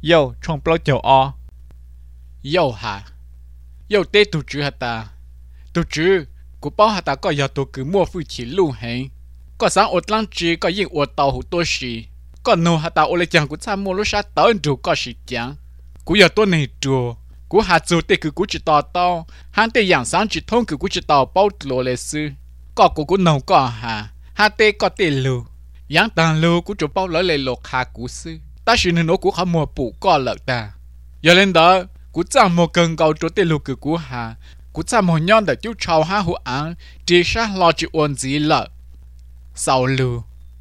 Yo trong bao chiều o. Yo hả. Yo tê tụ chữ hả ta. Tụ chữ của bao hả ta có giờ tụ cứ mua phụ chỉ lưu hành. Có sáng ột lăng chỉ có yên ột tàu hữu tô xì. Có nô hả ta ô lê chẳng của cha mua lúc sát tớ đủ có xì chẳng. Cú giờ tôi này chùa. Cú hạt dù tê cứ cú chỉ tàu tàu. Hắn tê dạng sáng chỉ thông cứ cú chỉ tàu bao lô lê sư. Có cú nông có hả. Hắn tê có tê lưu. Yang tàng lưu cú chủ bao lỡ lê lột hạ cú sư. Ta chỉ nên nó cú không mua bù có lợi ta. Giờ lên đó, cú chẳng mua cần cầu chỗ tê lưu cứ cú hà. Cú chẳng mua nhon để chú trâu ha hữu án. Chỉ sát lo chỉ ôn gì lợi. Sau lưu.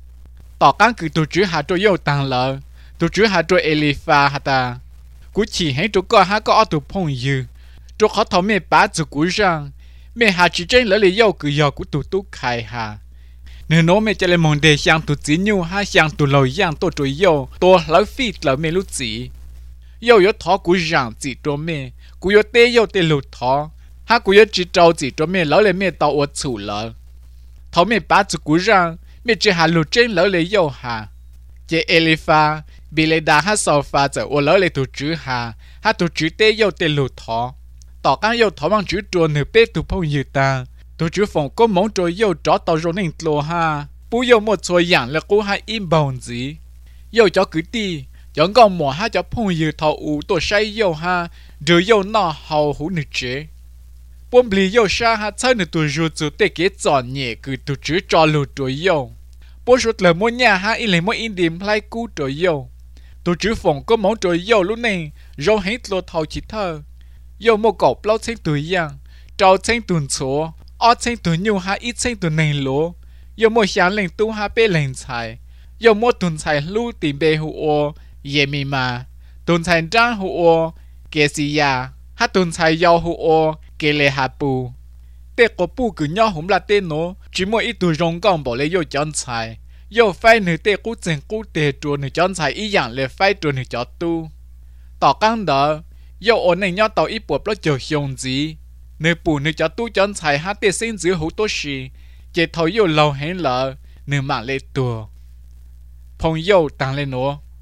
Tỏ cán cứ tụ chữ hạ trôi yêu tàng lợi. Tụ chữ hạ trôi Elifa hạ ta. Cú chỉ hãy chỗ có ha có ở tụ phong dư. Chỗ khó thọ mẹ bá dù cú rằng. Mẹ hạ chỉ trên lỡ lý yêu cứ giờ cú tụ tú khai hà. Nếu nó mẹ cho lên mong đề sang tụ chỉ nhu ha sang tụ lầu yang tổ trôi yêu. Tổ lỡ phi lỡ mẹ lúc chỉ. Yêu yếu thọ cú rằng chỉ trôi mẹ. Cú yếu tê lụt thọ. Ha cú yếu chỉ trâu chỉ trôi mẹ lỡ lên mẹ tàu ột chủ lỡ. Thọ mẹ bá dù cú rằng. Mẹ chỉ hạ lụt trên lỡ lấy yêu hà. Chế Elifa. Bị lấy đá hát sầu pha trở ô lỡ lấy tụ chữ hà. Hát tụ chữ tê yêu tê lụt thọ. Tỏ các yêu thọ bằng chữ trùa nửa bê tụ phong như ta. Tụ chữ phòng có mong trôi yêu tró tàu rô nên lô ha. Bú yêu một xôi dạng là cô hai im bồng gì. Yêu cho cứ đi. Giống gọng mỏ ha cho phong như thọ ủ tổ say yêu ha. Rồi yêu nọ hầu hữu nữ chế. Bông bì yêu xa ha chơi nửa tụ rùa chú tê kế chọn nhẹ cứ tụ chữ trò lụt trôi yêu. Bố rụt lờ mô nhà ha in lấy mô in điểm play cú trôi yêu. Tụ chữ phòng có mong trôi yêu lúc này. Rô hết lô thầu chỉ thơ. Yêu mô cậu bao chênh tụ yang. Trao chênh tùn chố. Ở chênh tụ nhu ha ít chênh tụ nền lô. Yêu mô sáng lệnh tu ha bê lệnh chài. Yêu mô tùn chài lưu tìm bê hụ ô. Yê mì mà. Tùn chài trang hụ ô. Kê xì ya. Ha tùn chài yào hụ ô. Kê lê hà bù. Tê có bù cứ nhỏ hùm là tê nô. Chỉ mô ít tù rong gong bỏ lê yêu chọn chài. Yêu phai nữ tê cú chênh cú tê trùa nữ chọn chài ý dạng lê phai trùa nữ chọn tu. Tỏ căng đỡ. Yêu ổn này nhỏ tàu ít bộ bó chờ hiông gì. Nữ bù nữ chọn tu chọn chài hát tê xin giữ hữu tố xì. Chế thầu yêu lâu hén lỡ. Nữ mạng lê tùa. Phong yêu tăng lên nô.